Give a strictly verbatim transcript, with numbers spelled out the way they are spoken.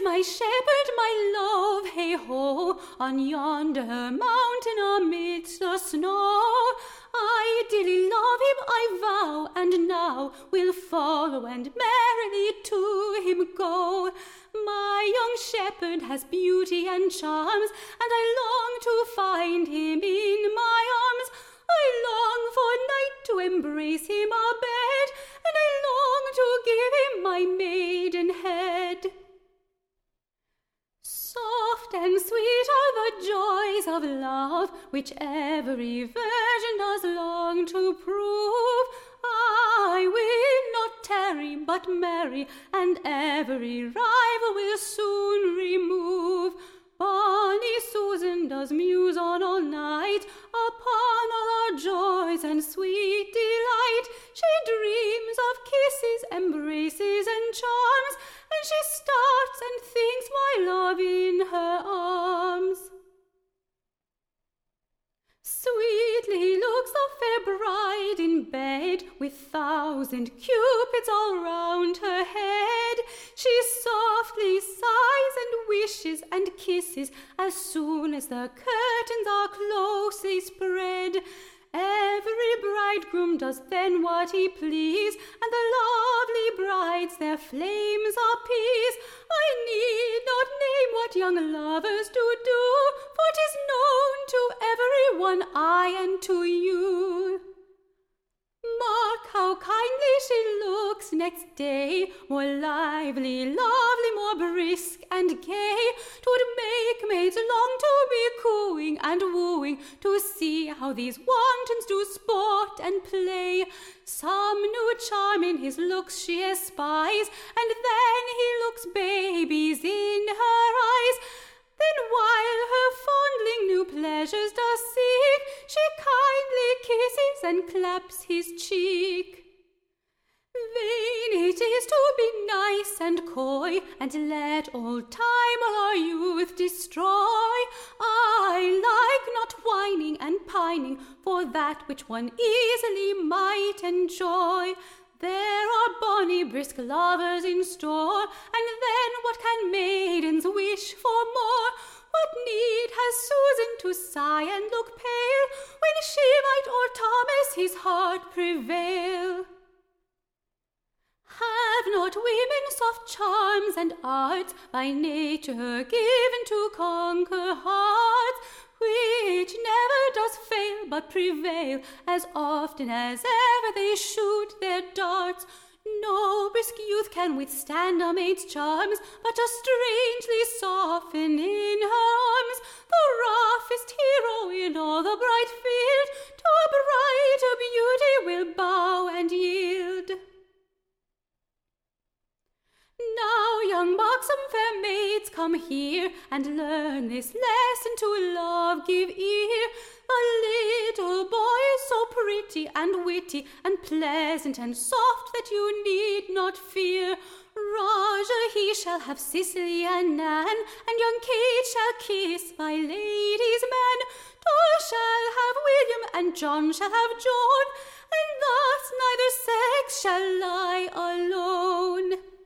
my shepherd, my love, hey-ho, on yonder mountain amidst the snow. I dearly love him, I vow, and now will follow and merrily to him go. My young shepherd has beauty and charms, and I long to find him in my arms. I long for night to embrace him abed, and I long to give him my maidenhead. Soft and sweet are the joys of love, which every virgin does long to prove. I will not tarry, but marry, and every rival will soon remove. Bonny Susan does muse on all night upon all our joys and sweet delight. She dreams of kisses, embraces, and charms, and she starts and thinks my love in her arms. Sweetly looks the fair bride in bed, with thousand cupids all round her head. She softly sighs and wishes and kisses as soon as the curtains are closely spread. Every bridegroom does then what he please, and the lovely brides their flames appease. I need not name what young lovers do do, for 'tis known to every one, aye, and to you. Mark how kindly she looks next day, more lively, lovely, more brisk and gay. 'Twould make maids long to be cooing and wooing, to see how these wantons do sport and play. Some new charm in his looks she espies, and then he looks babies in her eyes. Then while her fondling new pleasures does seek, she kindly kisses and claps his cheek. Vain it is to be nice and coy, and let old time all our youth destroy. I like not whining and pining for that which one easily might enjoy. There are bonny brisk lovers in store, and then what can maidens wish for more? What need has Susan to sigh and look pale, when she might o'er Thomas his heart prevail? Have not women soft charms and arts, by nature given to conquer hearts, which never does fail but prevail, as often as ever they shoot their darts? No brisk youth can withstand a maid's charms, but does strangely soften in her arms. The roughest hero in all the bright field to a brighter beauty will bow and yield. Now, young buxom fair maids, come here, and learn this lesson to love give ear. The little boy is so pretty and witty and pleasant and soft that you need not fear. Roger he shall have Cicely and Nan, and young Kate shall kiss my lady's man. Dol shall have William, and John shall have John, and thus neither sex shall lie alone.